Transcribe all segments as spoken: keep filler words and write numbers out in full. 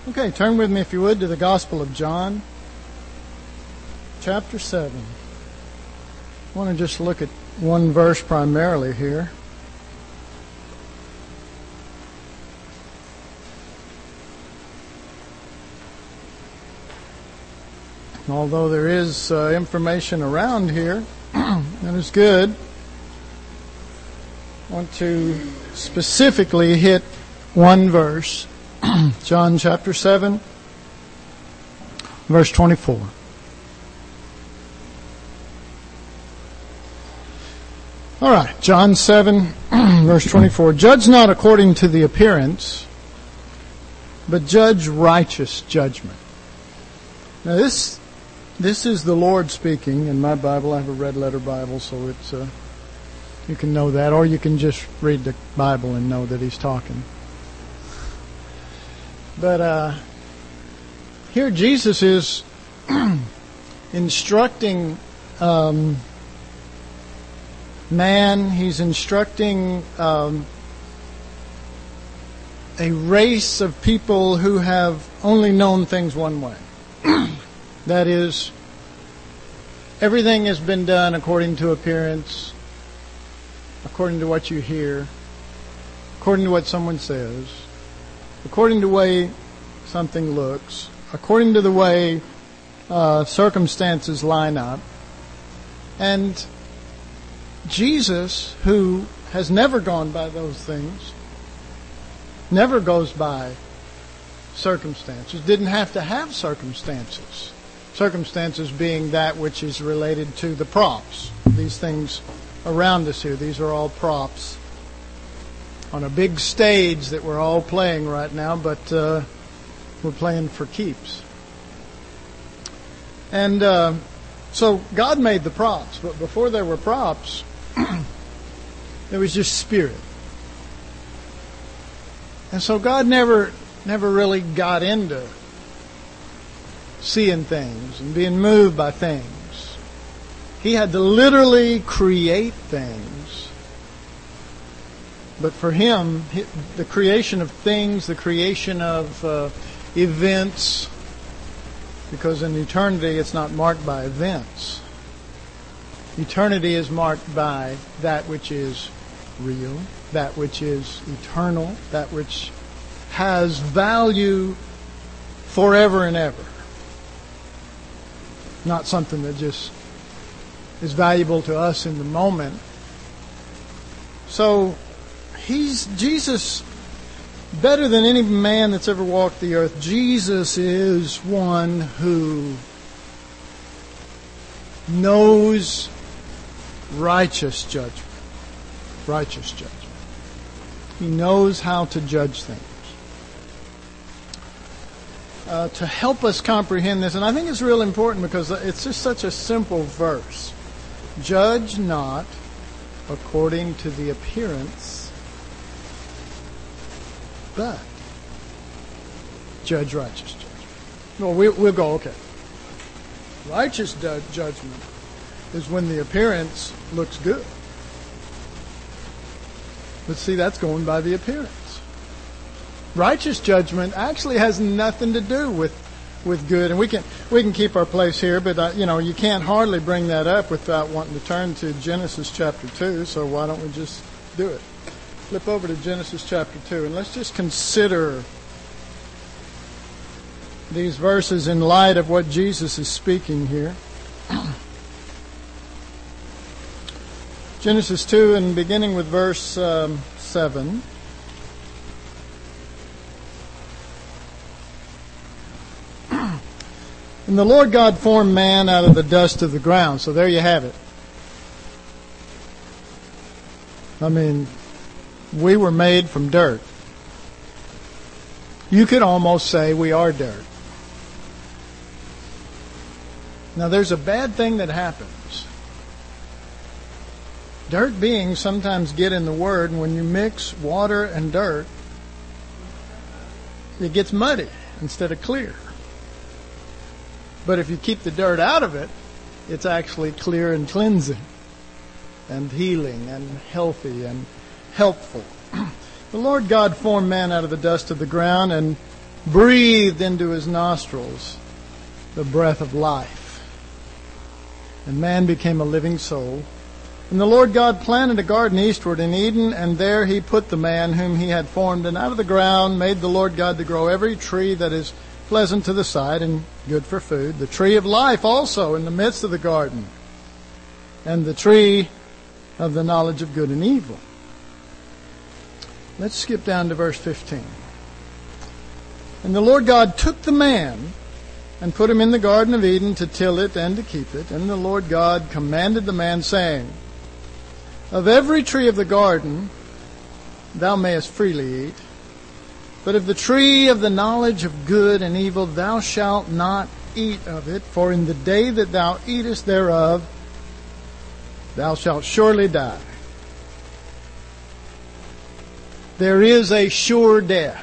Okay, turn with me, if you would, to the Gospel of John, chapter seven. I want to just look at one verse primarily here. Although there is uh, information around here that is good, I want to specifically hit one verse. John chapter seven, verse twenty-four. All right, John seven, verse twenty-four. Judge not according to the appearance, but judge righteous judgment. Now this this is the Lord speaking. In my Bible, I have a red letter Bible, so it's uh, you can know that, or you can just read the Bible and know that He's talking. But uh, here Jesus is instructing um, man. He's instructing um, a race of people who have only known things one way. That is, everything has been done according to appearance, according to what you hear, according to what someone says, according to the way something looks, according to the way uh, circumstances line up. And Jesus, who has never gone by those things, never goes by circumstances, didn't have to have circumstances. Circumstances being that which is related to the props. These things around us here, these are all props on a big stage that we're all playing right now, but uh, we're playing for keeps. And uh, so God made the props, but before there were props, there was just spirit. And so God never, never really got into seeing things and being moved by things. He had to literally create things. But for Him, the creation of things, the creation of uh, events, because in eternity it's not marked by events. Eternity is marked by that which is real, that which is eternal, that which has value forever and ever. Not something that just is valuable to us in the moment. So, He's Jesus, better than any man that's ever walked the earth. Jesus is one who knows righteous judgment. Righteous judgment. He knows how to judge things. Uh, to help us comprehend this, and I think it's real important because it's just such a simple verse. Judge not according to the appearance, but judge righteous judgment. Well, we, we'll go, okay. Righteous du- judgment is when the appearance looks good. But see, that's going by the appearance. Righteous judgment actually has nothing to do with with good, and we can we can keep our place here, but uh, you know you can't hardly bring that up without wanting to turn to Genesis chapter two. So why don't we just do it? Flip over to Genesis chapter two, and let's just consider these verses in light of what Jesus is speaking here. Genesis two, and beginning with verse um, seven. And the Lord God formed man out of the dust of the ground. So there you have it. I mean, we were made from dirt. You could almost say we are dirt. Now there's a bad thing that happens. Dirt beings sometimes get in the Word, and when you mix water and dirt, it gets muddy instead of clear. But if you keep the dirt out of it, it's actually clear and cleansing and healing and healthy and helpful. The Lord God formed man out of the dust of the ground and breathed into his nostrils the breath of life. And man became a living soul. And the Lord God planted a garden eastward in Eden, and there he put the man whom he had formed. And out of the ground made the Lord God to grow every tree that is pleasant to the sight and good for food, the tree of life also in the midst of the garden, and the tree of the knowledge of good and evil. Let's skip down to verse fifteen. And the Lord God took the man and put him in the garden of Eden to till it and to keep it. And the Lord God commanded the man, saying, Of every tree of the garden thou mayest freely eat, but of the tree of the knowledge of good and evil thou shalt not eat of it, for in the day that thou eatest thereof thou shalt surely die. There is a sure death.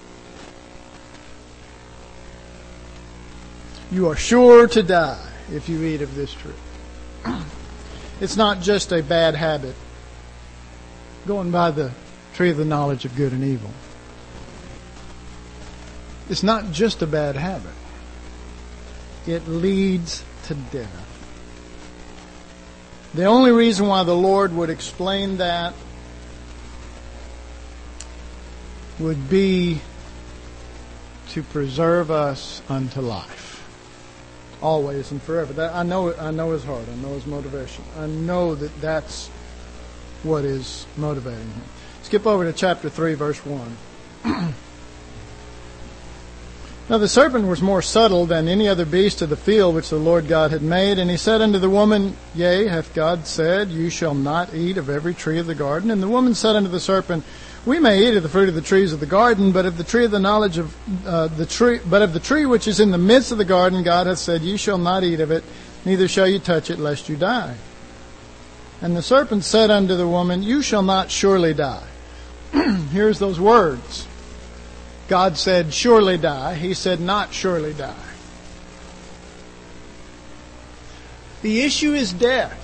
You are sure to die if you eat of this tree. It's not just a bad habit, going by the tree of the knowledge of good and evil. It's not just a bad habit. It leads to death. The only reason why the Lord would explain that would be to preserve us unto life. Always and forever. That, I know I know his heart. I know his motivation. I know that that's what is motivating him. Skip over to chapter three, verse one. Now the serpent was more subtle than any other beast of the field which the Lord God had made. And he said unto the woman, Yea, hath God said, You shall not eat of every tree of the garden? And the woman said unto the serpent, We may eat of the fruit of the trees of the garden, but of the tree of the knowledge of uh, the tree, but of the tree which is in the midst of the garden, God hath said, Ye shall not eat of it, neither shall you touch it, lest you die. And the serpent said unto the woman, You shall not surely die. Here's those words. God said, Surely die. He said, Not surely die. The issue is death.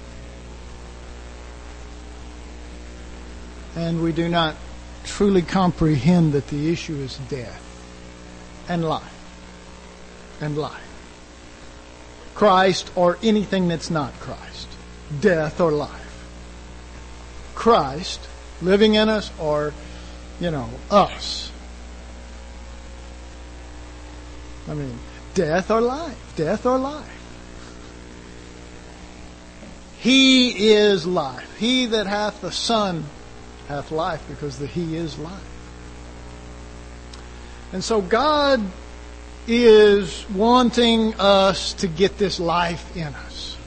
And we do not truly comprehend that the issue is death and life and life. Christ or anything that's not Christ. Death or life. Christ living in us or, you know, us. I mean, death or life. Death or life. He is life. He that hath the Son hath life, because the He is life. And so God is wanting us to get this life in us.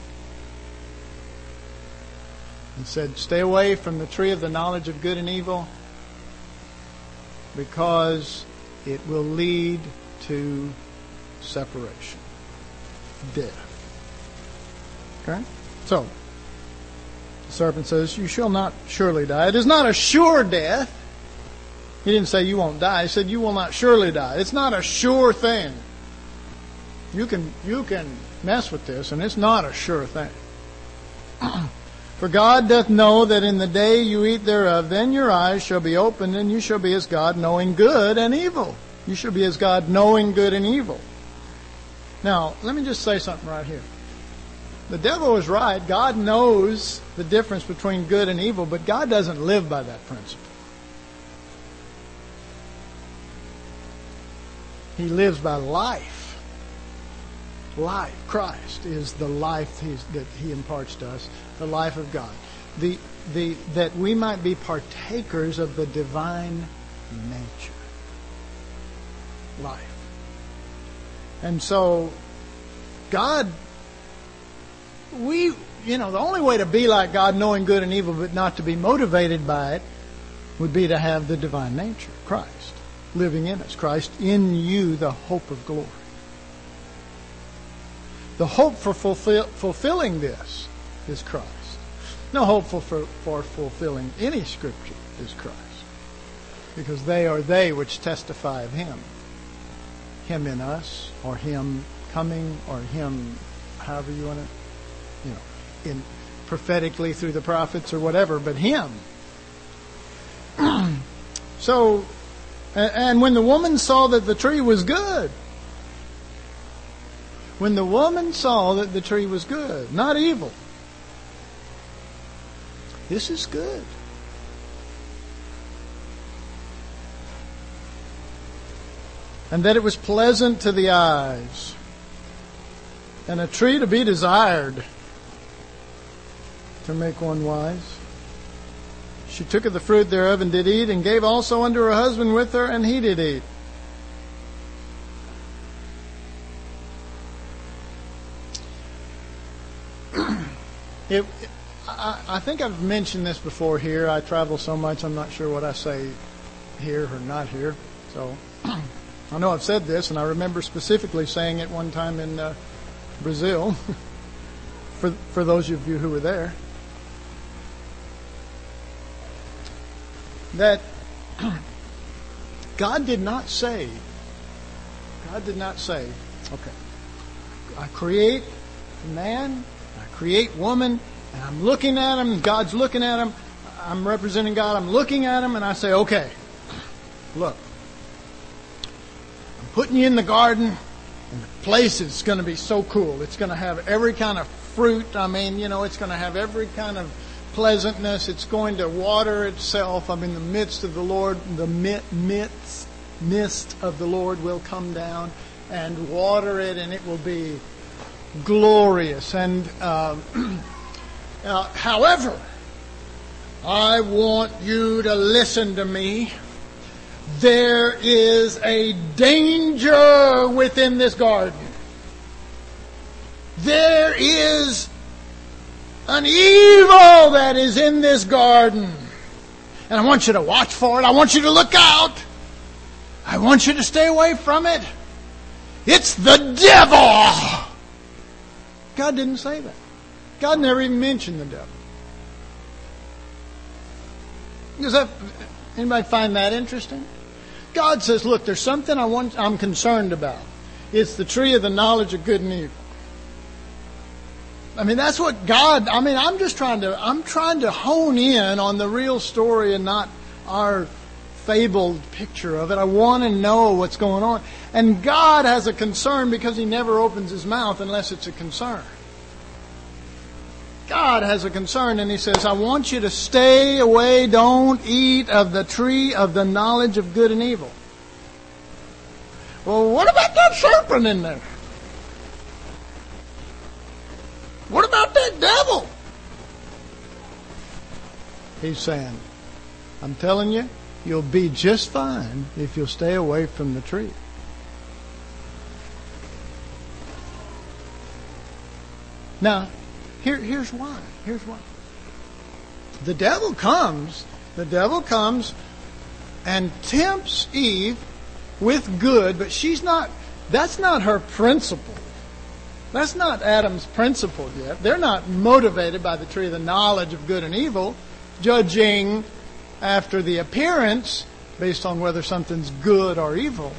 He said, stay away from the tree of the knowledge of good and evil, because it will lead to separation, death. Okay? So, the serpent says, You shall not surely die. It is not a sure death. He didn't say you won't die. He said you will not surely die. It's not a sure thing. You can, you can mess with this, and it's not a sure thing. For God doth know that in the day you eat thereof, then your eyes shall be opened, and you shall be as God, knowing good and evil. You shall be as God, knowing good and evil. Now, let me just say something right here. The devil is right. God knows the difference between good and evil, but God doesn't live by that principle. He lives by life. Life. Christ is the life he's, that He imparts to us, the life of God. The, the, that we might be partakers of the divine nature. Life. And so, God... We, you know, the only way to be like God, knowing good and evil, but not to be motivated by it, would be to have the divine nature, Christ, living in us. Christ in you, the hope of glory. The hope for fulfill, fulfilling this is Christ. No hope for, for, for fulfilling any scripture is Christ. Because they are they which testify of Him. Him in us, or Him coming, or Him, however you want to, you know, in prophetically through the prophets or whatever, but Him. So And when the woman saw that the tree was good, when the woman saw that the tree was good, not evil, this is good. And that it was pleasant to the eyes, and a tree to be desired to make one wise. She took of the fruit thereof and did eat, and gave also unto her husband with her, and he did eat. it, I, I think I've mentioned this before here. I travel so much, I'm not sure what I say here or not here. So I know I've said this, and I remember specifically saying it one time in uh, Brazil, for for those of you who were there, that God did not say, God did not say, okay, I create man, I create woman, and I'm looking at him, God's looking at him, I'm representing God, I'm looking at him, and I say, okay, look, putting you in the garden, and the place is going to be so cool. It's going to have every kind of fruit. I mean, you know, it's going to have every kind of pleasantness. It's going to water itself. I'm in the midst of the Lord. The midst, mist of the Lord will come down and water it, and it will be glorious. And uh, uh, however, I want you to listen to me. There is a danger within this garden. There is an evil that is in this garden. And I want you to watch for it. I want you to look out. I want you to stay away from it. It's the devil. God didn't say that. God never even mentioned the devil. Does that, anybody find that interesting? God says, look, there's something I want, I'm concerned about. It's the tree of the knowledge of good and evil. I mean, that's what God, I mean, I'm just trying to, I'm trying to hone in on the real story and not our fabled picture of it. I want to know what's going on. And God has a concern because He never opens His mouth unless it's a concern. God has a concern, and He says, I want you to stay away, don't eat of the tree of the knowledge of good and evil. Well, what about that serpent in there? What about that devil? He's saying, I'm telling you, you'll be just fine if you'll stay away from the tree. Now, Here, here's why. Here's why. The devil comes, the devil comes and tempts Eve with good, but she's not, that's not her principle. That's not Adam's principle yet. They're not motivated by the tree of the knowledge of good and evil, judging after the appearance based on whether something's good or evil.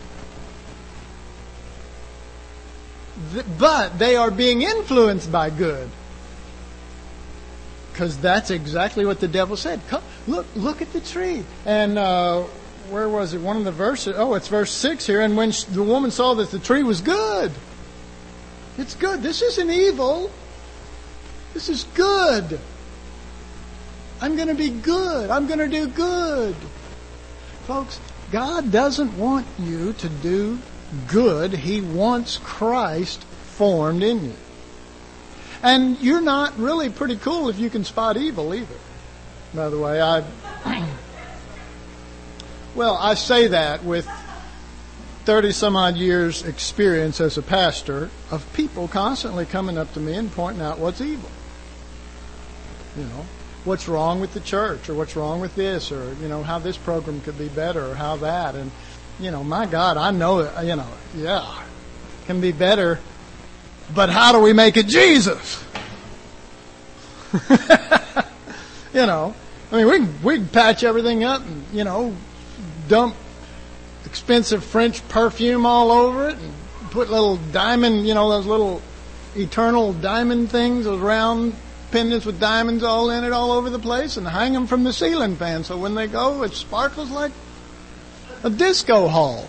But they are being influenced by good. Because that's exactly what the devil said. Come, look, look at the tree. And uh, where was it? One of the verses. Oh, it's verse six here. And when the woman saw that the tree was good. It's good. This isn't evil. This is good. I'm going to be good. I'm going to do good. Folks, God doesn't want you to do good. He wants Christ formed in you. And you're not really pretty cool if you can spot evil either. By the way, I well, I say that with thirty some odd years experience as a pastor of people constantly coming up to me and pointing out what's evil. You know, what's wrong with the church, or what's wrong with this, or, you know, how this program could be better, or how that. And, you know, my God, I know it, you know, yeah, can be better. But how do we make it Jesus? You know, I mean, we can, we can patch everything up and, you know, dump expensive French perfume all over it and put little diamond, you know, those little eternal diamond things, those round pendants with diamonds all in it all over the place, and hang them from the ceiling fan so when they go, it sparkles like a disco hall.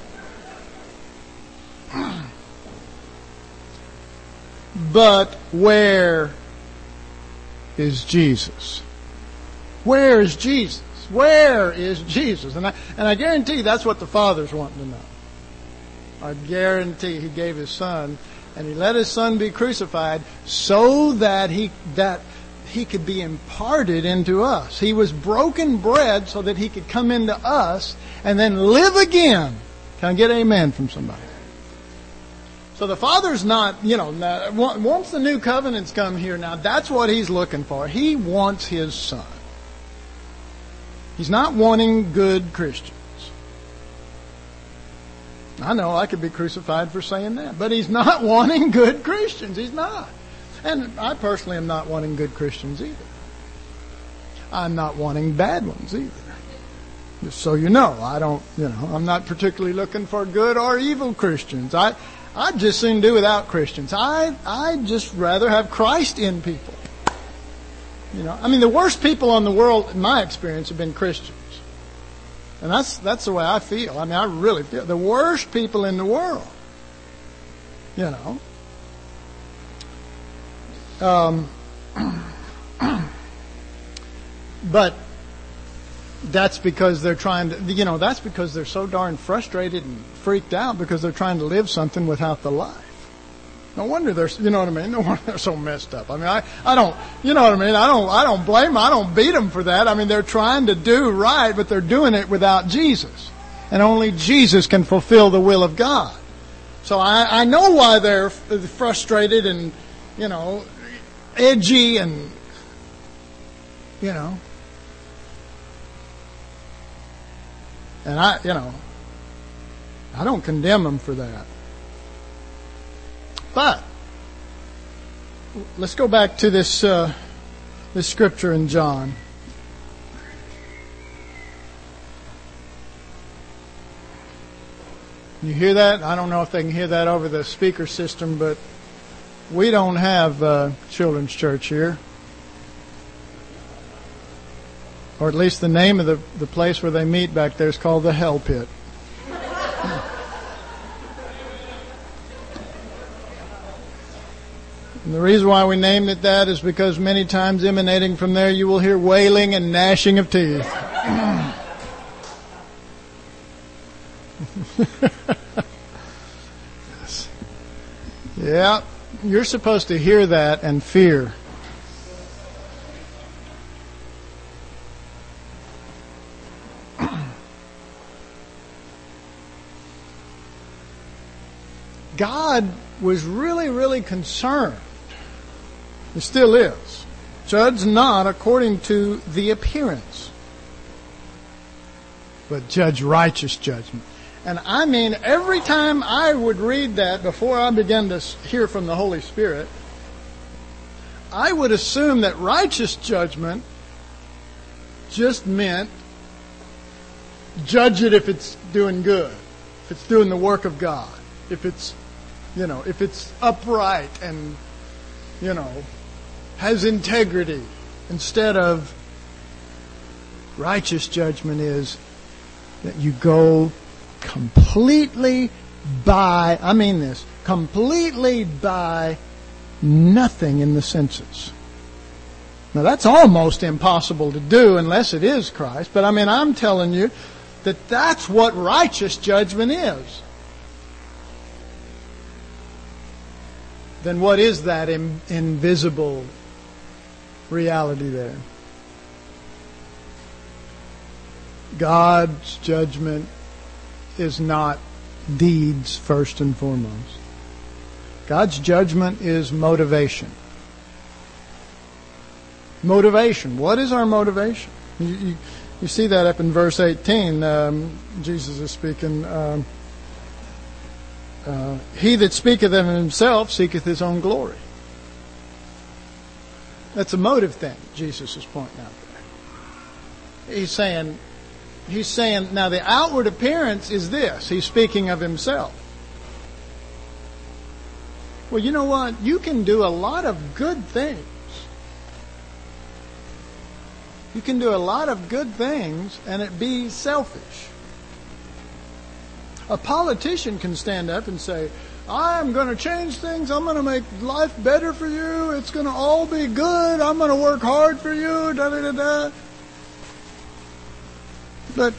But where is Jesus? Where is Jesus? Where is Jesus? And I, and I guarantee that's what the Father's wanting to know. I guarantee He gave His Son, and He let His Son be crucified so that He that He could be imparted into us. He was broken bread so that He could come into us and then live again. Can I get amen from somebody? So the Father's not, you know, once the new covenant's come here now, that's what He's looking for. He wants His Son. He's not wanting good Christians. I know I could be crucified for saying that, but He's not wanting good Christians. He's not. And I personally am not wanting good Christians either. I'm not wanting bad ones either. Just so you know, I don't, you know, I'm not particularly looking for good or evil Christians. I, I'd just soon do without Christians. I, I'd just rather have Christ in people. You know, I mean, the worst people in the world, in my experience, have been Christians. And that's, that's the way I feel. I mean, I really feel the worst people in the world. You know. Um, but that's because they're trying to, you know, that's because they're so darn frustrated and freaked out because they're trying to live something without the life. No wonder they're, you know what I mean? No wonder they're so messed up. I mean, I, I don't, you know what I mean? I don't, I don't blame them. I don't beat them for that. I mean, they're trying to do right, but they're doing it without Jesus. And only Jesus can fulfill the will of God. So I, I know why they're frustrated and, you know, edgy and, you know. And I, you know, I don't condemn them for that. But let's go back to this uh, this scripture in John. You hear that? I don't know if they can hear that over the speaker system, but we don't have uh, children's church here. Or at least the name of the, the place where they meet back there is called the Hell Pit. And the reason why we named it that is because many times emanating from there you will hear wailing and gnashing of teeth. Yes. Yeah, you're supposed to hear that and fear. God was really, really concerned. He still is. Judge not according to the appearance, but judge righteous judgment. And I mean, every time I would read that before I began to hear from the Holy Spirit, I would assume that righteous judgment just meant judge it if it's doing good, if it's doing the work of God, if it's, you know, if it's upright and, you know, has integrity, instead of righteous judgment is that you go completely by, I mean this, completely by nothing in the senses. Now that's almost impossible to do unless it is Christ, but I mean I'm telling you that that's what righteous judgment is. Then what is that in, invisible reality there? God's judgment is not deeds first and foremost. God's judgment is motivation. Motivation. What is our motivation? You, you, you see that up in verse eighteen. Um, Jesus is speaking. Um, uh, he that speaketh of himself seeketh his own glory. That's a motive thing Jesus is pointing out there. He's saying, he's saying, now the outward appearance is this. He's speaking of himself. Well, you know what? You can do a lot of good things. You can do a lot of good things and it be selfish. A politician can stand up and say, I'm going to change things. I'm going to make life better for you. It's going to all be good. I'm going to work hard for you. Da da da da. But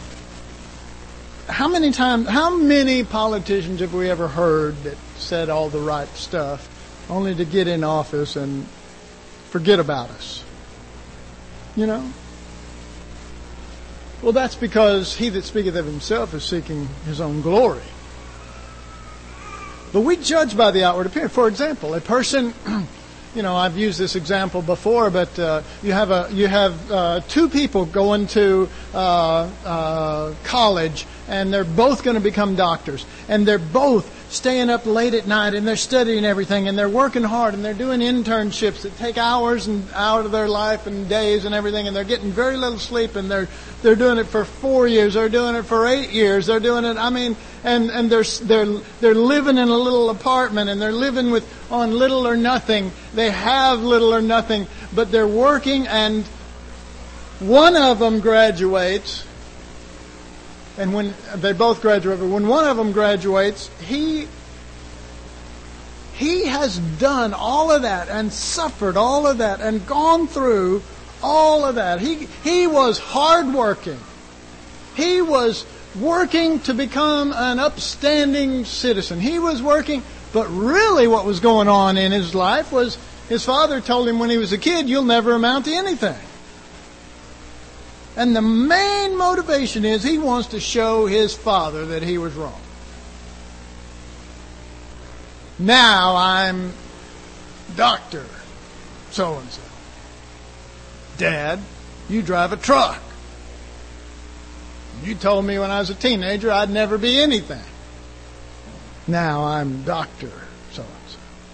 how many times, how many politicians have we ever heard that said all the right stuff, only to get in office and forget about us? You know? Well, that's because he that speaketh of himself is seeking his own glory. But we judge by the outward appearance. For example, a person, you know, I've used this example before, but uh, you have a you have uh, two people going to uh, uh, college, and they're both going to become doctors, and they're both staying up late at night, and they're studying everything, and they're working hard, and they're doing internships that take hours and out of their life and days and everything, and they're getting very little sleep, and they're they're doing it for four years, they're doing it for eight years, they're doing it. I mean, and and they're they're they're living in a little apartment, and they're living with on little or nothing. They have little or nothing, but they're working, and one of them graduates. And when they both graduate, when one of them graduates, he he has done all of that and suffered all of that and gone through all of that. He he was hardworking. He was working to become an upstanding citizen. He was working, but really what was going on in his life was his father told him when he was a kid, you'll never amount to anything. And the main motivation is he wants to show his father that he was wrong. Now I'm Doctor so-and-so. Dad, you drive a truck. You told me when I was a teenager I'd never be anything. Now I'm Doctor so-and-so.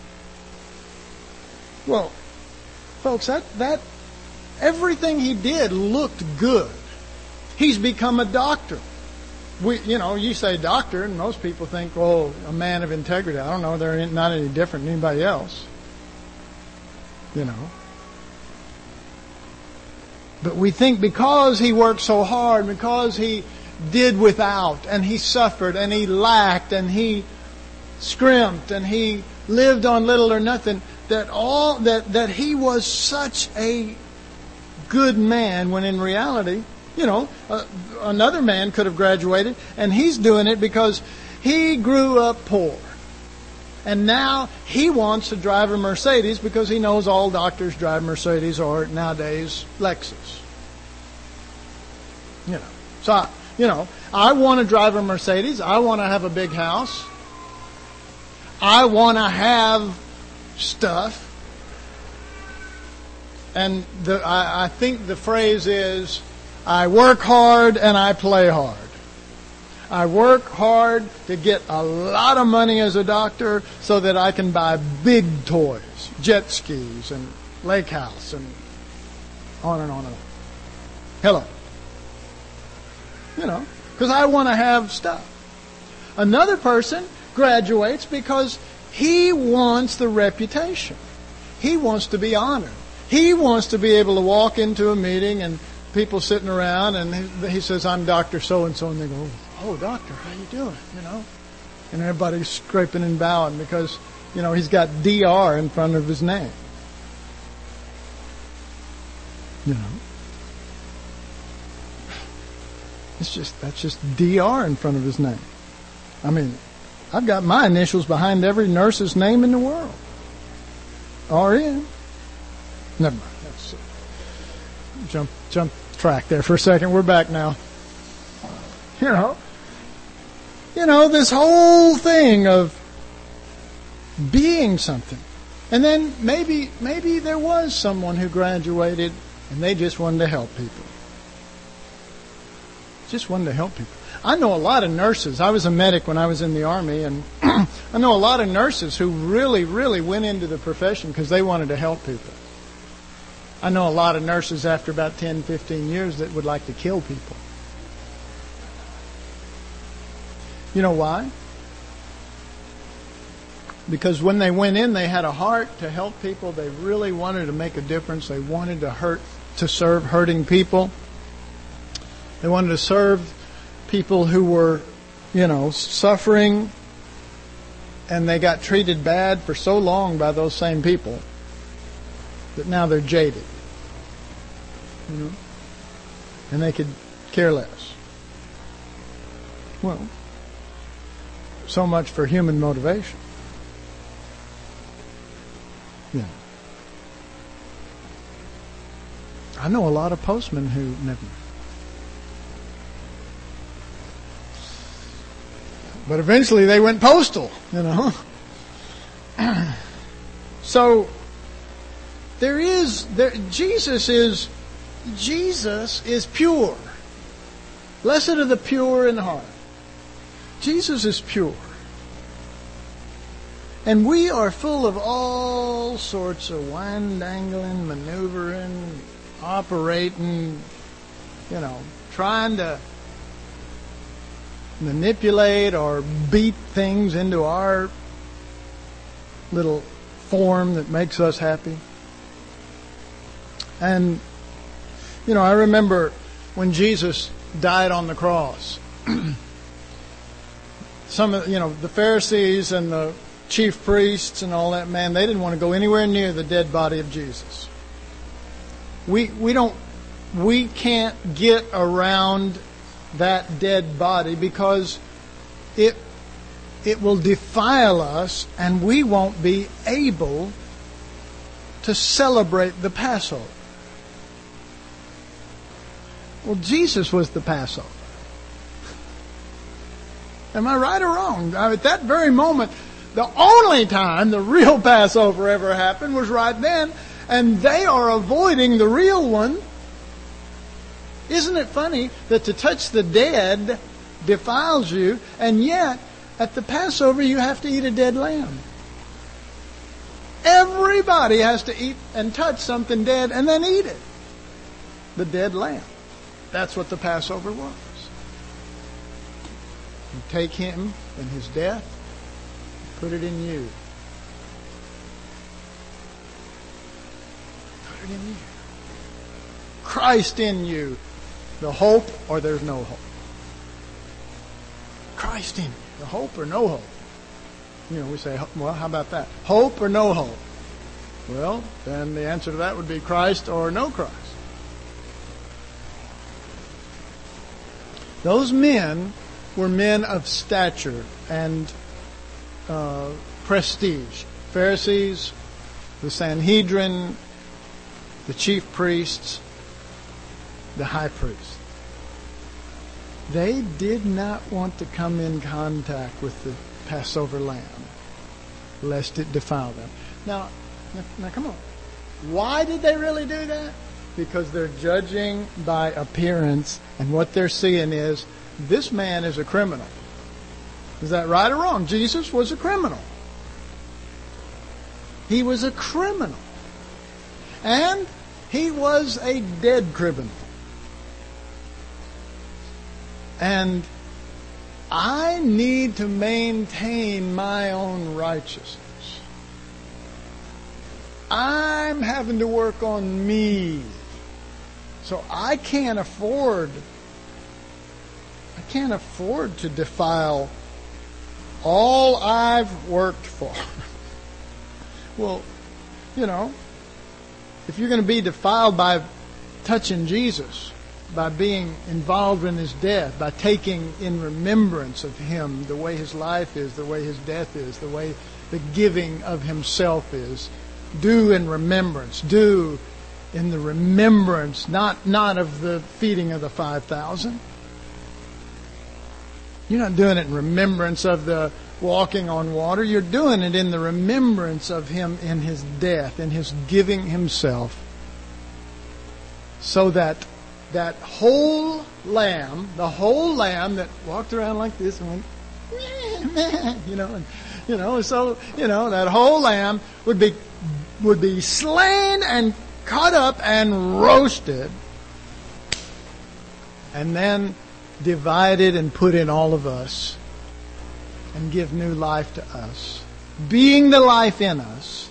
Well, folks, that that everything he did looked good. He's become a doctor. We, you know, you say doctor, and most people think, oh, a man of integrity. I don't know, they're not any different than anybody else. You know. But we think because he worked so hard, because he did without, and he suffered, and he lacked, and he scrimped, and he lived on little or nothing, that all that that he was such a good man, when in reality, you know, uh, another man could have graduated, and he's doing it because he grew up poor. And now he wants to drive a Mercedes because he knows all doctors drive Mercedes or nowadays Lexus. You know, so, I, you know, I want to drive a Mercedes. I want to have a big house. I want to have stuff. And the, I, I think the phrase is, I work hard and I play hard. I work hard to get a lot of money as a doctor so that I can buy big toys, jet skis and lake house and on and on and on. Hello. You know, because I want to have stuff. Another person graduates because he wants the reputation. He wants to be honored. He wants to be able to walk into a meeting and people sitting around and he says, I'm Doctor So-and-so, and they go, oh, doctor, how you doing? You know, and everybody's scraping and bowing because, you know, he's got D R in front of his name. You know, it's just, that's just D R in front of his name. I mean, I've got my initials behind every nurse's name in the world. R N. Never mind. Let's jump, jump track there for a second. We're back now. You know, you know, this whole thing of being something. And then maybe, maybe there was someone who graduated and they just wanted to help people. Just wanted to help people. I know a lot of nurses. I was a medic when I was in the Army, and I know a lot of nurses who really, really went into the profession because they wanted to help people. I know a lot of nurses after about ten, fifteen years that would like to kill people. You know why? Because when they went in, they had a heart to help people. They really wanted to make a difference. They wanted to hurt, to serve hurting people. They wanted to serve people who were you know, suffering, and they got treated bad for so long by those same people that now they're jaded. You know? And they could care less. Well, so much for human motivation. Yeah. I know a lot of postmen who never. But eventually they went postal, you know. So there is there Jesus is Jesus is pure. Blessed are the pure in heart. Jesus is pure. And we are full of all sorts of wine-dangling, maneuvering, operating, you know, trying to manipulate or beat things into our little form that makes us happy. And, you know, I remember when Jesus died on the cross, some of, you know, the Pharisees and the chief priests and all that, man, they didn't want to go anywhere near the dead body of Jesus. We we don't we can't get around that dead body because it it will defile us and we won't be able to celebrate the Passover. Well, Jesus was the Passover. Am I right or wrong? At that very moment, the only time the real Passover ever happened was right then, and they are avoiding the real one. Isn't it funny that to touch the dead defiles you, and yet at the Passover you have to eat a dead lamb? Everybody has to eat and touch something dead and then eat it. The dead lamb. That's what the Passover was. You take Him and His death, put it in you. Put it in you. Christ in you. The hope or there's no hope. Christ in you. The hope or no hope. You know, we say, well, how about that? Hope or no hope? Well, then the answer to that would be Christ or no Christ. Those men were men of stature and uh, prestige. Pharisees, the Sanhedrin, the chief priests, the high priest. They did not want to come in contact with the Passover lamb, lest it defile them. Now, now, now come on. Why did they really do that? Because they're judging by appearance, and what they're seeing is, this man is a criminal. Is that right or wrong? Jesus was a criminal. He was a criminal. And he was a dead criminal. And I need to maintain my own righteousness. I'm having to work on me. So I can't afford I can't afford to defile all I've worked for. Well, you know, if you're going to be defiled by touching Jesus, by being involved in His death, by taking in remembrance of Him the way His life is, the way His death is, the way the giving of Himself is, do in remembrance, do in the remembrance, not, not of the feeding of the five thousand. You're not doing it in remembrance of the walking on water. You're doing it in the remembrance of Him in His death, in His giving Himself, so that that whole lamb, the whole lamb that walked around like this and went, meh, meh, you know, and, you know, so, you know, that whole lamb would be would be slain and cut up and roasted, and then divided and put in all of us and give new life to us, being the life in us.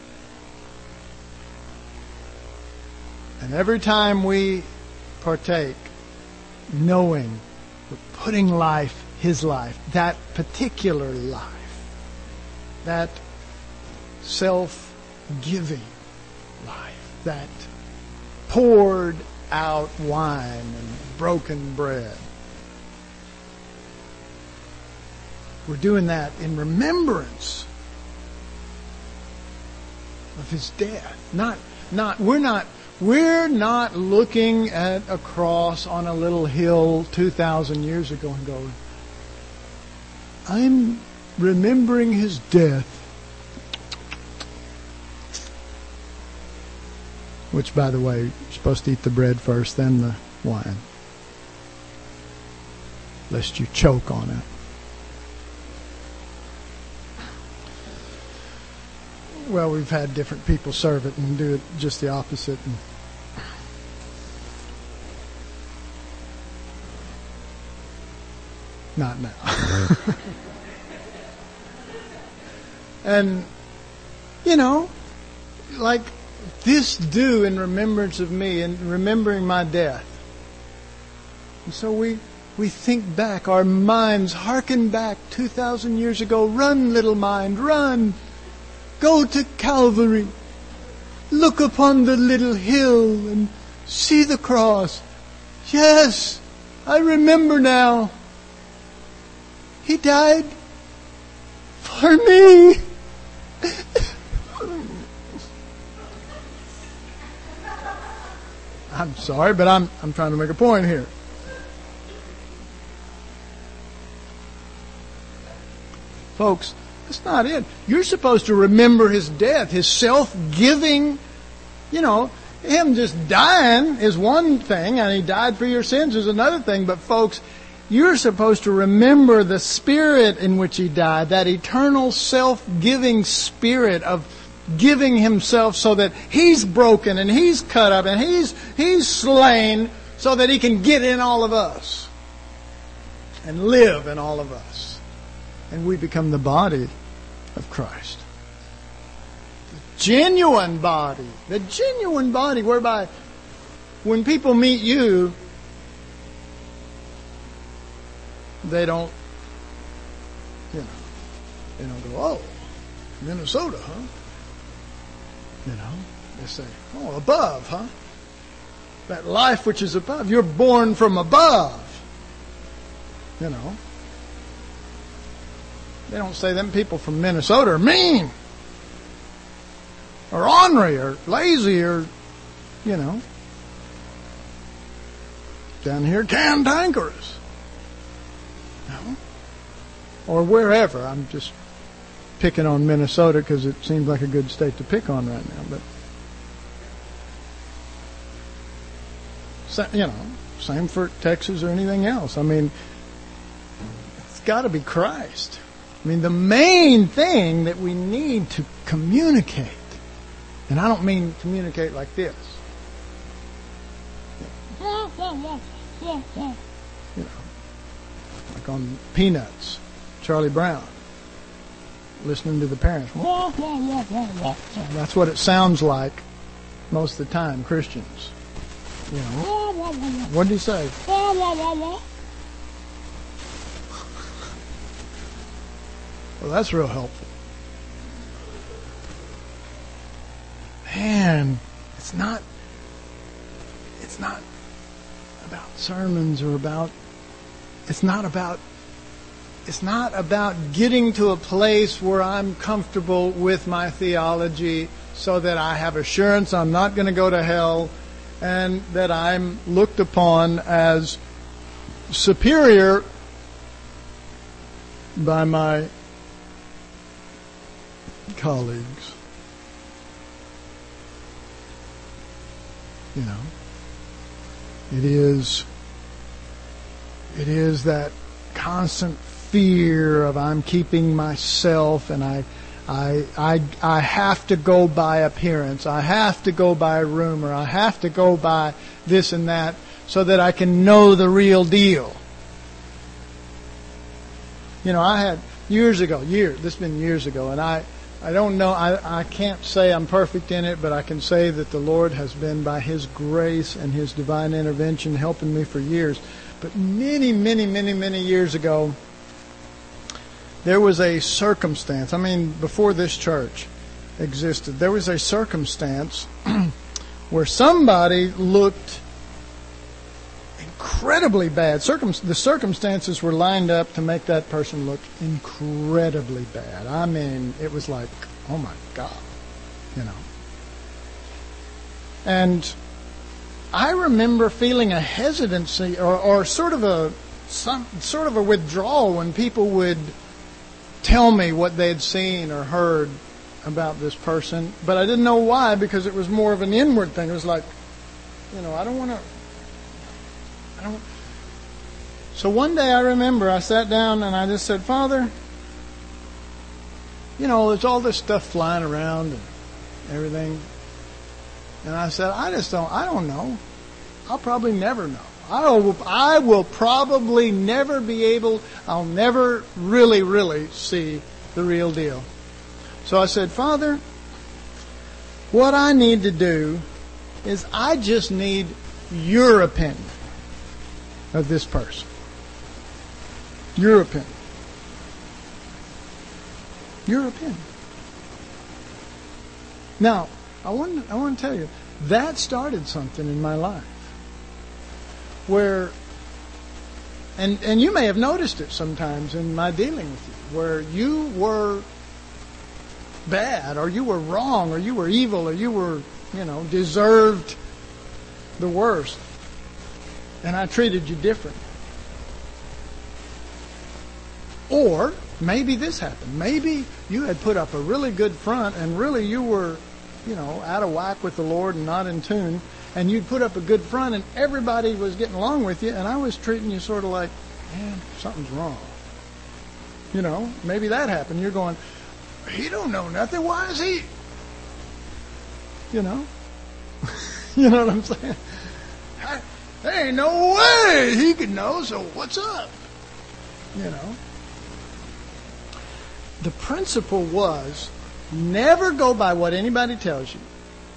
And every time we partake, knowing we're putting life His life, that particular life, that self-giving life, that poured out wine and broken bread. We're doing that in remembrance of His death. Not, not, we're not, we're not looking at a cross on a little hill two thousand years ago and going, I'm remembering His death. Which, by the way, you're supposed to eat the bread first, then the wine, lest you choke on it. Well, we've had different people serve it and do it just the opposite. And not now. And, you know, like, this do in remembrance of me and remembering my death. And so we we think back, our minds hearken back two thousand years ago. Run, little mind, run. Go to Calvary. Look upon the little hill and see the cross. Yes, I remember now. He died for me. I'm sorry, but I'm I'm trying to make a point here. Folks, that's not it. You're supposed to remember His death, His self-giving. You know, Him just dying is one thing, and He died for your sins is another thing. But folks, you're supposed to remember the spirit in which He died, that eternal self-giving spirit of giving Himself so that He's broken and He's cut up and He's He's slain so that He can get in all of us and live in all of us. And we become the body of Christ. The genuine body. The genuine body whereby when people meet you, they don't, you know, they don't go, oh, Minnesota, huh? You know, they say, oh, above, huh? That life which is above. You're born from above. You know. They don't say them people from Minnesota are mean. Or ornery or lazy or, you know. Down here, cantankerous. No. Or wherever. I'm just picking on Minnesota because it seems like a good state to pick on right now, but you know, same for Texas or anything else. I mean, it's got to be Christ. I mean, the main thing that we need to communicate, and I don't mean communicate like this, you know, like on Peanuts, Charlie Brown. Listening to the parents. That's what it sounds like most of the time, Christians. You know. What did he say? Well, that's real helpful. Man, it's not it's not about sermons or about it's not about It's not about getting to a place where I'm comfortable with my theology so that I have assurance I'm not going to go to hell and that I'm looked upon as superior by my colleagues. You know, it is, it is that constant fear of I'm keeping myself and I, I, I, I have to go by appearance. I have to go by rumor. I have to go by this and that so that I can know the real deal. You know, I had years ago, years, this has been years ago, and I, I don't know, I, I can't say I'm perfect in it, but I can say that the Lord has been, by His grace and His divine intervention, helping me for years. But many, many, many, many years ago, there was a circumstance. I mean, before this church existed, there was a circumstance where somebody looked incredibly bad. Circum- the circumstances were lined up to make that person look incredibly bad. I mean, it was like, oh my God, you know. And I remember feeling a hesitancy or, or sort of a some sort of a withdrawal when people would tell me what they had seen or heard about this person, but I didn't know why, because it was more of an inward thing. It was like, you know, I don't want to. I don't. So one day I remember I sat down and I just said, Father, you know, there's all this stuff flying around and everything. And I said, I just don't, I don't know. I'll probably never know. I will, I will probably never be able, I'll never really, really see the real deal. So I said, Father, what I need to do is I just need your opinion of this person. Your opinion. Your opinion. Now, I want, I want to tell you, that started something in my life. Where, and, and you may have noticed it sometimes in my dealing with you, where you were bad, or you were wrong, or you were evil, or you were, you know, deserved the worst. And I treated you different. Or maybe this happened. Maybe you had put up a really good front and really you were, you know, out of whack with the Lord and not in tune. And you'd put up a good front and everybody was getting along with you, and I was treating you sort of like, man, something's wrong. You know, maybe that happened. You're going, he don't know nothing. Why is he? You know? You know what I'm saying? There ain't no way he could know, so what's up? You know? The principle was, never go by what anybody tells you.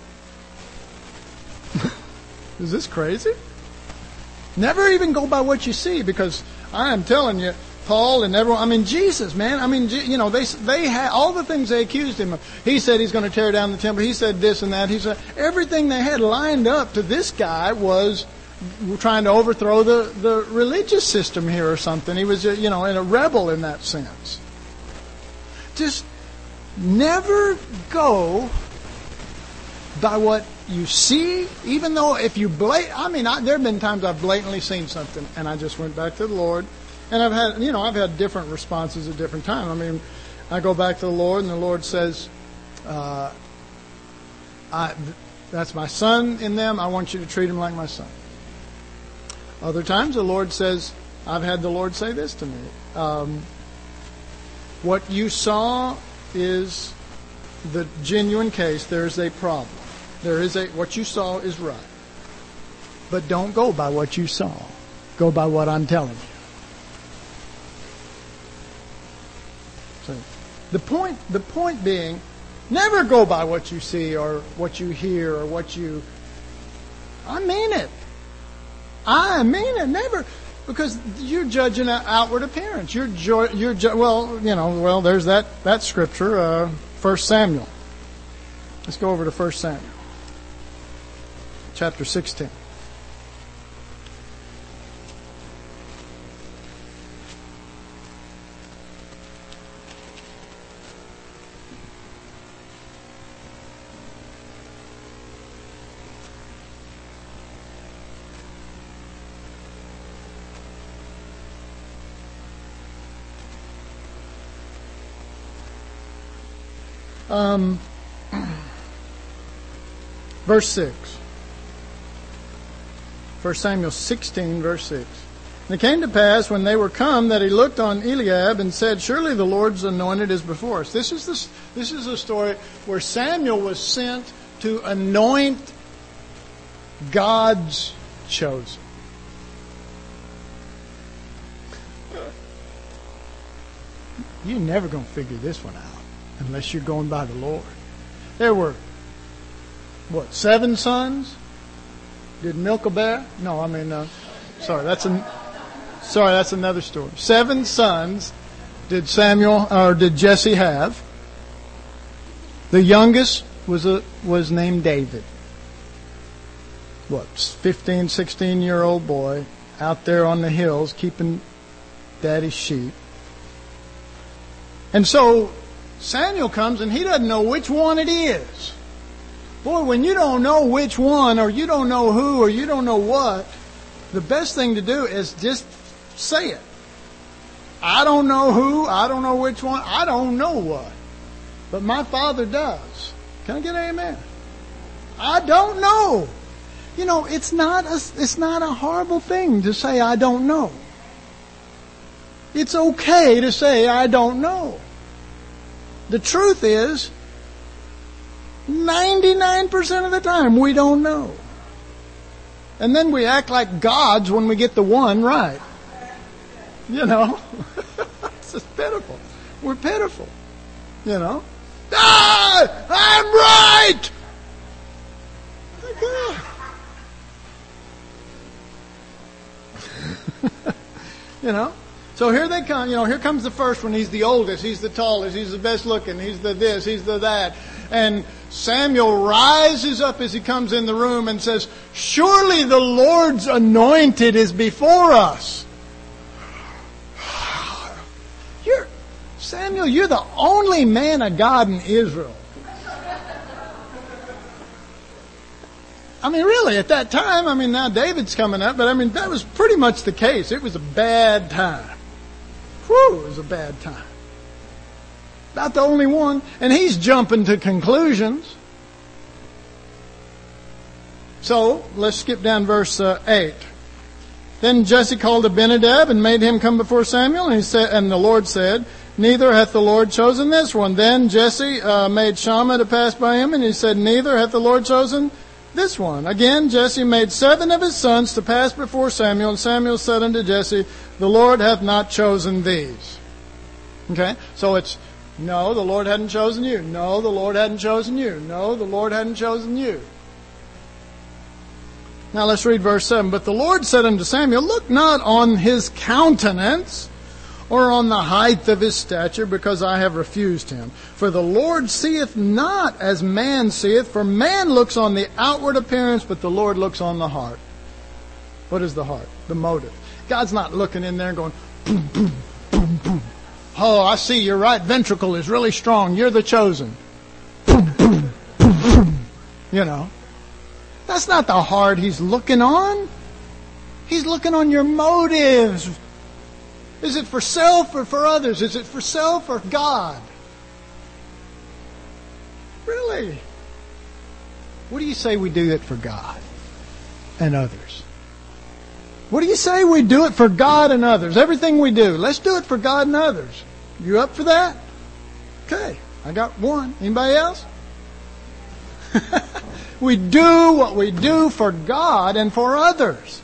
Is this crazy? Never even go by what you see, because I am telling you, Paul and everyone, I mean, Jesus, man, I mean, you know, they they had all the things they accused him of. He said he's going to tear down the temple. He said this and that. He said everything they had lined up to this guy was trying to overthrow the, the religious system here or something. He was, you know, a rebel in that sense. Just never go by what you see, even though if you blat- I mean, I, there have been times I've blatantly seen something and I just went back to the Lord, and I've had, you know, I've had different responses at different times. I mean, I go back to the Lord and the Lord says, uh, I, that's my son in them. I want you to treat him like my son. Other times the Lord says, I've had the Lord say this to me. Um, what you saw is the genuine case. There's a problem. There is a, what you saw is right. But don't go by what you saw. Go by what I'm telling you. So, the point, the point being, never go by what you see or what you hear or what you, I mean it. I mean it. Never, because you're judging an outward appearance. You're, jo- you're, ju- well, you know, well, there's that, that scripture, uh, First Samuel. Let's go over to First Samuel. Chapter sixteen. Um, verse six. First Samuel sixteen, verse six. And it came to pass when they were come that he looked on Eliab and said, surely the Lord's anointed is before us. This is this, this is a story where Samuel was sent to anoint God's chosen. You're never going to figure this one out unless you're going by the Lord. There were, what, seven sons? Did Milcah bear? No, I mean, uh, sorry, that's an, sorry, that's another story. Seven sons did Samuel or did Jesse have? The youngest was a was named David. What, fifteen, sixteen year old boy out there on the hills keeping daddy's sheep. And so Samuel comes and he doesn't know which one it is. Boy, when you don't know which one, or you don't know who, or you don't know what, the best thing to do is just say it. I don't know who, I don't know which one, I don't know what. But my Father does. Can I get an amen? I don't know. You know, it's not a, it's not a horrible thing to say I don't know. It's okay to say I don't know. The truth is, ninety-nine percent of the time we don't know. And then we act like gods when we get the one right. You know? It's just pitiful. We're pitiful. You know? Ah! I'm right! You know? So here they come. You know, here comes the first one. He's the oldest. He's the tallest. He's the best looking. He's the this. He's the that. And Samuel rises up as he comes in the room and says, "Surely the Lord's anointed is before us." You're, Samuel, you're the only man of God in Israel. I mean, really, at that time, I mean, now David's coming up, but I mean, that was pretty much the case. It was a bad time. Whew, it was a bad time. Not the only one. And he's jumping to conclusions. So, let's skip down verse uh, eight. Then Jesse called Abinadab and made him come before Samuel, and he said, and the Lord said, "Neither hath the Lord chosen this one." Then Jesse uh, made Shammah to pass by him, and he said, "Neither hath the Lord chosen this one." Again, Jesse made seven of his sons to pass before Samuel, and Samuel said unto Jesse, "The Lord hath not chosen these." Okay? So it's, no, the Lord hadn't chosen you. No, the Lord hadn't chosen you. No, the Lord hadn't chosen you. Now let's read verse seven. "But the Lord said unto Samuel, Look not on his countenance, or on the height of his stature, because I have refused him. For the Lord seeth not as man seeth, for man looks on the outward appearance, but the Lord looks on the heart." What is the heart? The motive. God's not looking in there and going, boom, boom, boom, boom. "Oh, I see your right ventricle is really strong. You're the chosen." Boom, boom, boom, boom. You know. That's not the heart He's looking on. He's looking on your motives. Is it for self or for others? Is it for self or God? Really? What do you say we do it for God and others? What do you say we do it for God and others? Everything we do, let's do it for God and others. You up for that? Okay, I got one. Anybody else? We do what we do for God and for others.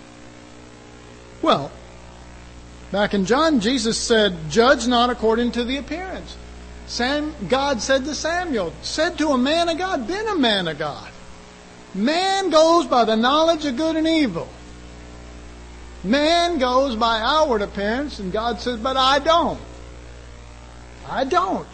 Well, back in John, Jesus said, "Judge not according to the appearance." Sam, God said to Samuel, said to a man of God, been a man of God. Man goes by the knowledge of good and evil. Man goes by outward appearance, and God says, but I don't. I don't.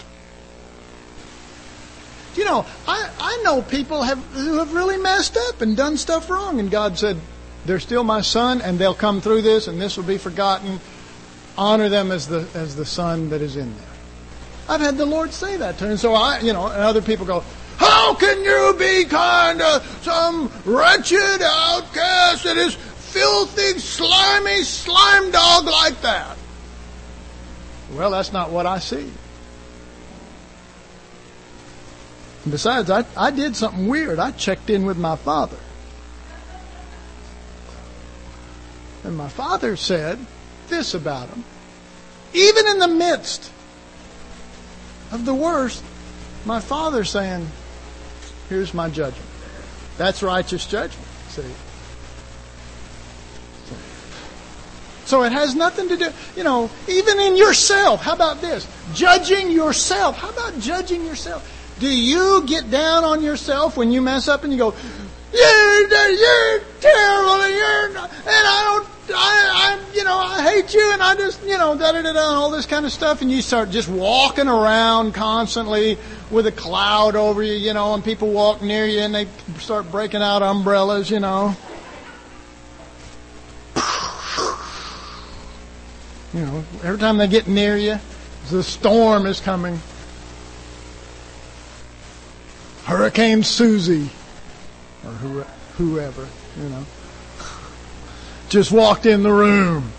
You know, I, I know people have who have really messed up and done stuff wrong, and God said, they're still my son, and they'll come through this, and this will be forgotten. Honor them as the as the son that is in them. I've had the Lord say that to me. And so I, you know, and other people go, how can you be kind to some wretched outcast that is filthy, slimy, slime dog like that? Well, that's not what I see. And besides, I, I did something weird. I checked in with my father. And my father said this about him. Even in the midst of the worst, my father saying, here's my judgment. That's righteous judgment. See? So it has nothing to do, you know, even in yourself. How about this? Judging yourself. How about judging yourself? Do you get down on yourself when you mess up and you go, you're, you're terrible and you're not, and I don't I, I, you know, I hate you, and I just, you know, da da da da, and all this kind of stuff, and you start just walking around constantly with a cloud over you, you know, and people walk near you, and they start breaking out umbrellas, you know. You know, every time they get near you, the storm is coming. Hurricane Susie, or who, whoever, you know, just walked in the room.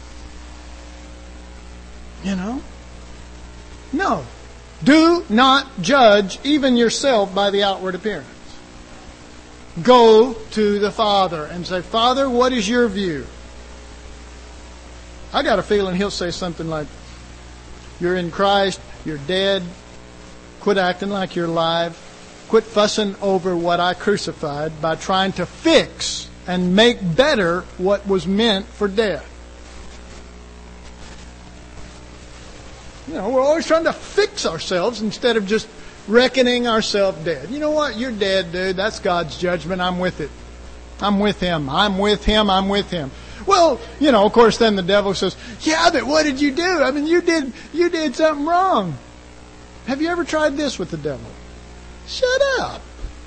You know? No. Do not judge even yourself by the outward appearance. Go to the Father and say, Father, what is your view? I got a feeling He'll say something like, you're in Christ, you're dead, quit acting like you're alive, quit fussing over what I crucified by trying to fix and make better what was meant for death. You know, we're always trying to fix ourselves instead of just reckoning ourselves dead. You know what? You're dead, dude. That's God's judgment. I'm with it. I'm with Him. I'm with Him. I'm with Him. Well, you know, of course, then the devil says, yeah, but what did you do? I mean, you did, you did something wrong. Have you ever tried this with the devil? Shut up.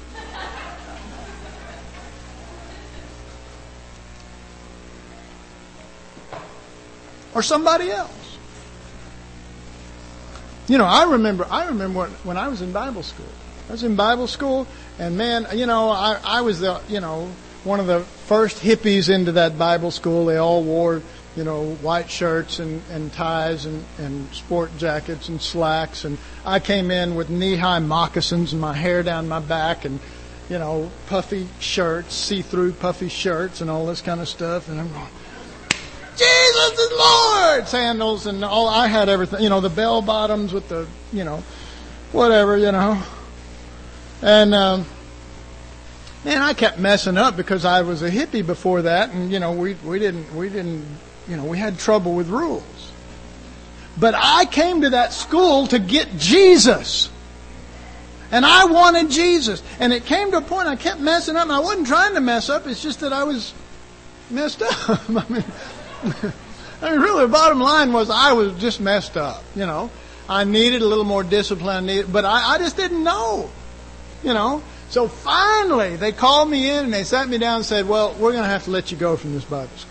Or somebody else. You know, I remember, I remember when, when I was in Bible school. I was in Bible school, and man, you know, I, I was the, you know, one of the first hippies into that Bible school. They all wore, you know, white shirts and, and ties and, and sport jackets and slacks. And I came in with knee-high moccasins and my hair down my back and, you know, puffy shirts, see-through puffy shirts and all this kind of stuff. And I'm going, Jesus is Lord! Sandals and all. I had everything. You know, the bell bottoms with the, you know, whatever, you know. And, um, man, I kept messing up because I was a hippie before that. And, you know, we, we didn't, we didn't, you know, we had trouble with rules. But I came to that school to get Jesus. And I wanted Jesus. And it came to a point I kept messing up. And I wasn't trying to mess up. It's just that I was messed up. I mean, I mean, really, the bottom line was I was just messed up, you know. I needed a little more discipline, needed, but I, I just didn't know, you know. So finally, they called me in and they sat me down and said, well, we're going to have to let you go from this Bible school.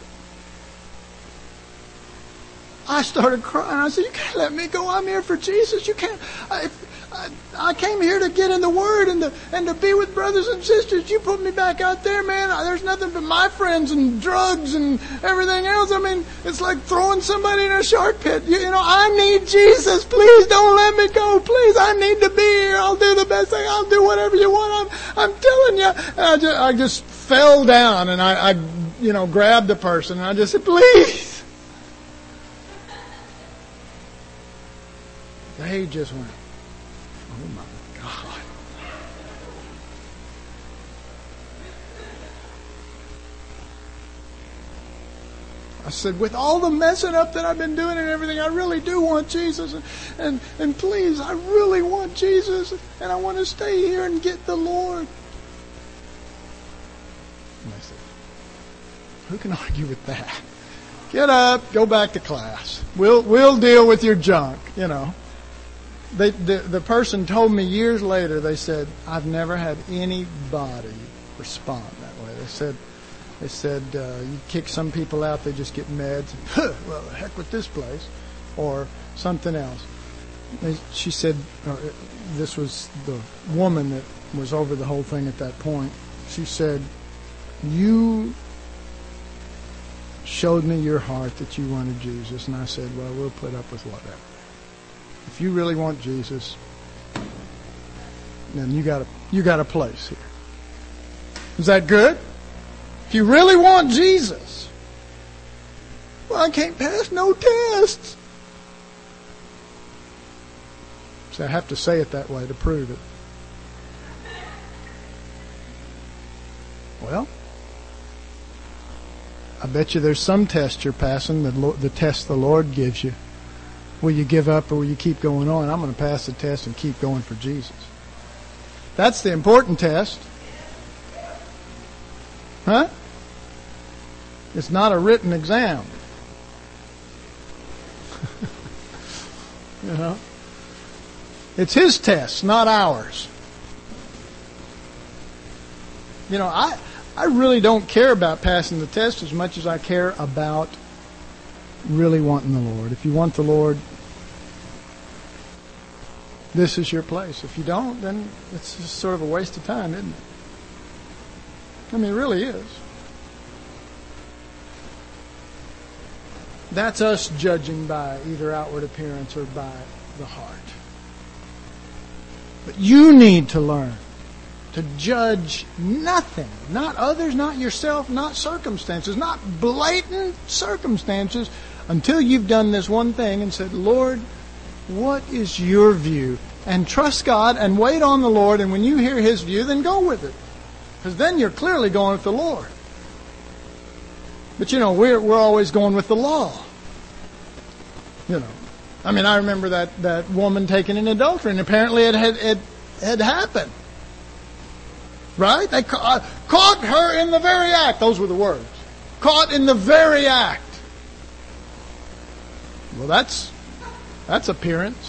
I started crying. I said, you can't let me go. I'm here for Jesus. You can't. I, I, I came here to get in the Word and to, and to be with brothers and sisters. You put me back out there, man. There's nothing but my friends and drugs and everything else. I mean, it's like throwing somebody in a shark pit. You, you know, I need Jesus. Please don't let me go. Please, I need to be here. I'll do the best thing. I'll do whatever you want. I'm, I'm telling you. And I just, I just fell down and I, I, you know, grabbed the person and I just said, please. They just went, oh my God. I said, with all the messing up that I've been doing and everything, I really do want Jesus. And, and, and please, I really want Jesus. And I want to stay here and get the Lord. And I said, who can argue with that? Get up, go back to class. We'll, we'll deal with your junk, you know. They, the, the person told me years later, they said, I've never had anybody respond that way. They said, they said uh, you kick some people out, they just get meds. Huh, well, the heck with this place. Or something else. They, she said, uh, this was the woman that was over the whole thing at that point. She said, you showed me your heart that you wanted Jesus. And I said, well, we'll put up with whatever. If you really want Jesus, then you got a you got a place here. Is that good? If you really want Jesus, well, I can't pass no tests. So I have to say it that way to prove it. Well, I bet you there's some test you're passing, the, the test the Lord gives you. Will you give up or will you keep going on? I'm going to pass the test and keep going for Jesus. That's the important test. Huh? It's not a written exam. You know? It's His test, not ours. You know, I, I really don't care about passing the test as much as I care about really wanting the Lord. If you want the Lord, this is your place. If you don't, then it's just sort of a waste of time, isn't it? I mean, it really is. That's us judging by either outward appearance or by the heart. But you need to learn to judge nothing, not others, not yourself, not circumstances, not blatant circumstances, until you've done this one thing and said, Lord, what is your view? And trust God and wait on the Lord, and when you hear His view, then go with it. Because then you're clearly going with the Lord. But you know, we're we're always going with the law. You know. I mean, I remember that, that woman taken in adultery, and apparently it had it had happened. Right? They ca- caught her in the very act. Those were the words. Caught in the very act. Well, that's that's appearance.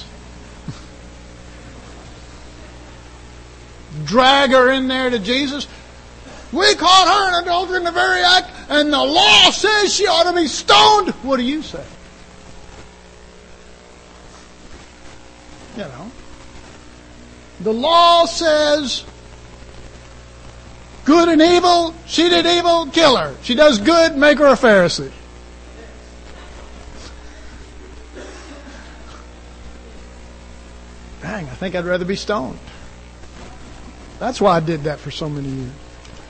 Drag her in there to Jesus. We caught her in adultery in the very act, and the law says she ought to be stoned. What do you say? You know, the law says good and evil, she did evil, kill her. She does good, make her a Pharisee. Dang, I think I'd rather be stoned. That's why I did that for so many years.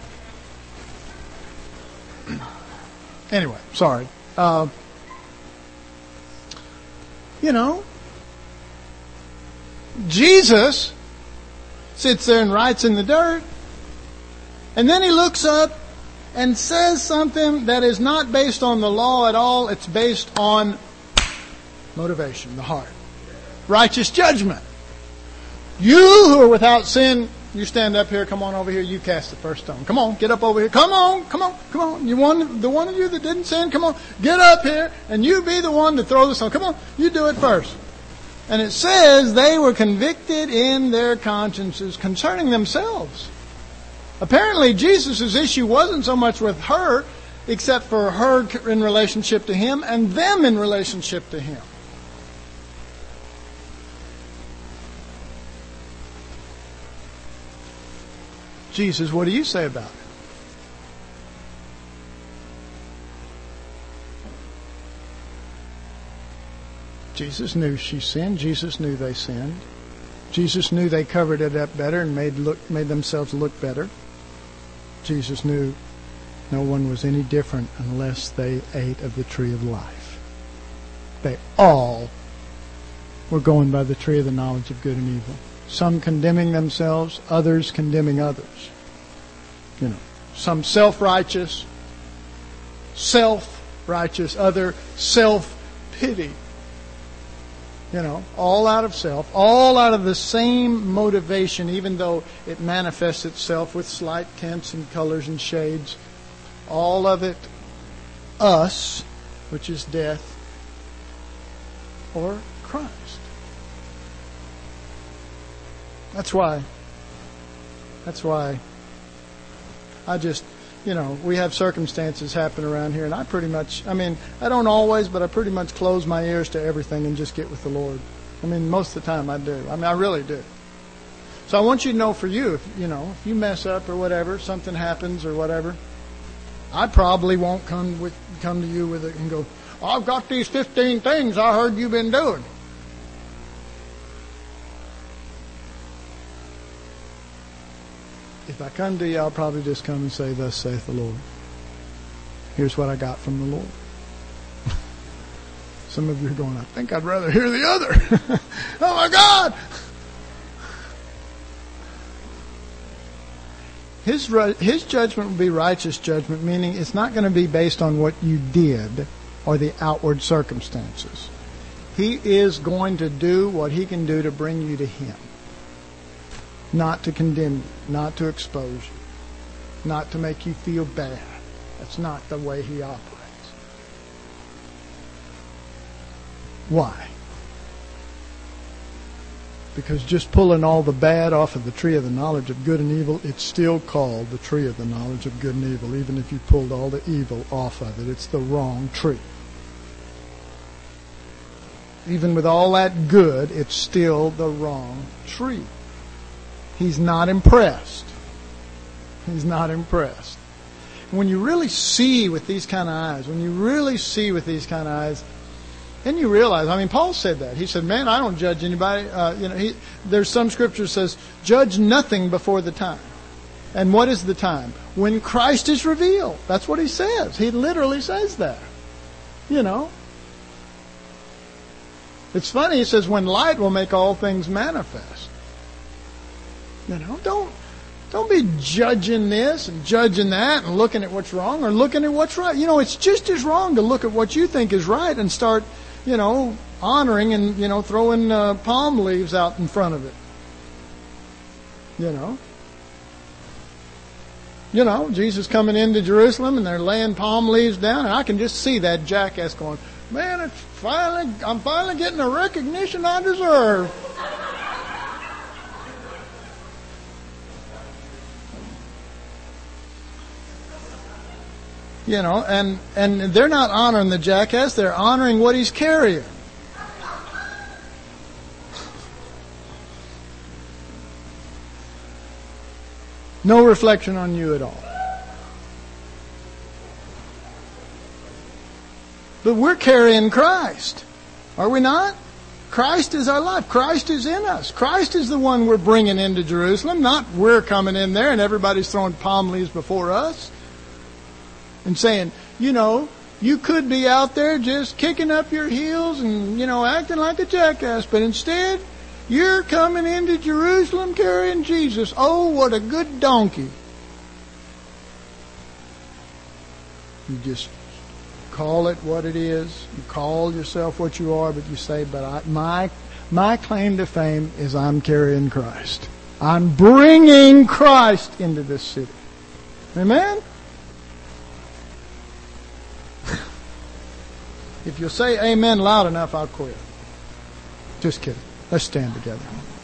Anyway, sorry. Uh, you know, Jesus sits there and writes in the dirt, and then He looks up and says something that is not based on the law at all. It's based on motivation, the heart. Righteous judgment. You who are without sin, you stand up here, come on over here, you cast the first stone. Come on, get up over here. Come on, come on, come on. You one, the one of you that didn't sin, come on, get up here, and you be the one to throw the stone. Come on, you do it first. And it says they were convicted in their consciences concerning themselves. Apparently, Jesus' issue wasn't so much with her, except for her in relationship to Him and them in relationship to Him. Jesus, what do you say about it? Jesus knew she sinned. Jesus knew they sinned. Jesus knew they covered it up better and made look made themselves look better. Jesus knew no one was any different unless they ate of the tree of life. They all were going by the tree of the knowledge of good and evil. Some condemning themselves, others condemning others. You know, some self-righteous, self-righteous, other self-pity. You know, all out of self, all out of the same motivation, even though it manifests itself with slight tints and colors and shades. All of it, us, which is death, or Christ. That's why, that's why I just, you know, we have circumstances happen around here, and I pretty much, I mean, I don't always, but I pretty much close my ears to everything and just get with the Lord. I mean, most of the time I do. I mean, I really do. So I want you to know for you, if, you know, if you mess up or whatever, something happens or whatever, I probably won't come with come to you with it and go, I've got these fifteen things I heard you've been doing. If I come to you, I'll probably just come and say, thus saith the Lord. Here's what I got from the Lord. Some of you are going, I think I'd rather hear the other. Oh my God! His, his judgment will be righteous judgment, meaning it's not going to be based on what you did or the outward circumstances. He is going to do what He can do to bring you to Him. Not to condemn you, not to expose you, not to make you feel bad. That's not the way He operates. Why? Because just pulling all the bad off of the tree of the knowledge of good and evil, it's still called the tree of the knowledge of good and evil. Even if you pulled all the evil off of it, it's the wrong tree. Even with all that good, it's still the wrong tree. He's not impressed. He's not impressed. When you really see with these kind of eyes, when you really see with these kind of eyes, then you realize, I mean, Paul said that. He said, man, I don't judge anybody. Uh, you know, he, there's some scripture that says, judge nothing before the time. And what is the time? When Christ is revealed. That's what he says. He literally says that. You know. It's funny, he says, when light will make all things manifest. You know, don't don't be judging this and judging that and looking at what's wrong or looking at what's right. You know, it's just as wrong to look at what you think is right and start, you know, honoring and, you know, throwing uh, palm leaves out in front of it. You know. You know, Jesus coming into Jerusalem and they're laying palm leaves down, and I can just see that jackass going, man, it's finally, I'm finally getting the recognition I deserve. You know, and, and they're not honoring the jackass, they're honoring what he's carrying. No reflection on you at all. But we're carrying Christ, are we not? Christ is our life. Christ is in us. Christ is the one we're bringing into Jerusalem, not we're coming in there and everybody's throwing palm leaves before us and saying, you know, you could be out there just kicking up your heels and, you know, acting like a jackass, but instead you're coming into Jerusalem carrying Jesus. Oh, what a good donkey. You just call it what it is. You call yourself what you are, but you say, but I, my my claim to fame is I'm carrying Christ. I'm bringing Christ into this city. Amen? If you'll say amen loud enough, I'll quit. Just kidding. Let's stand together.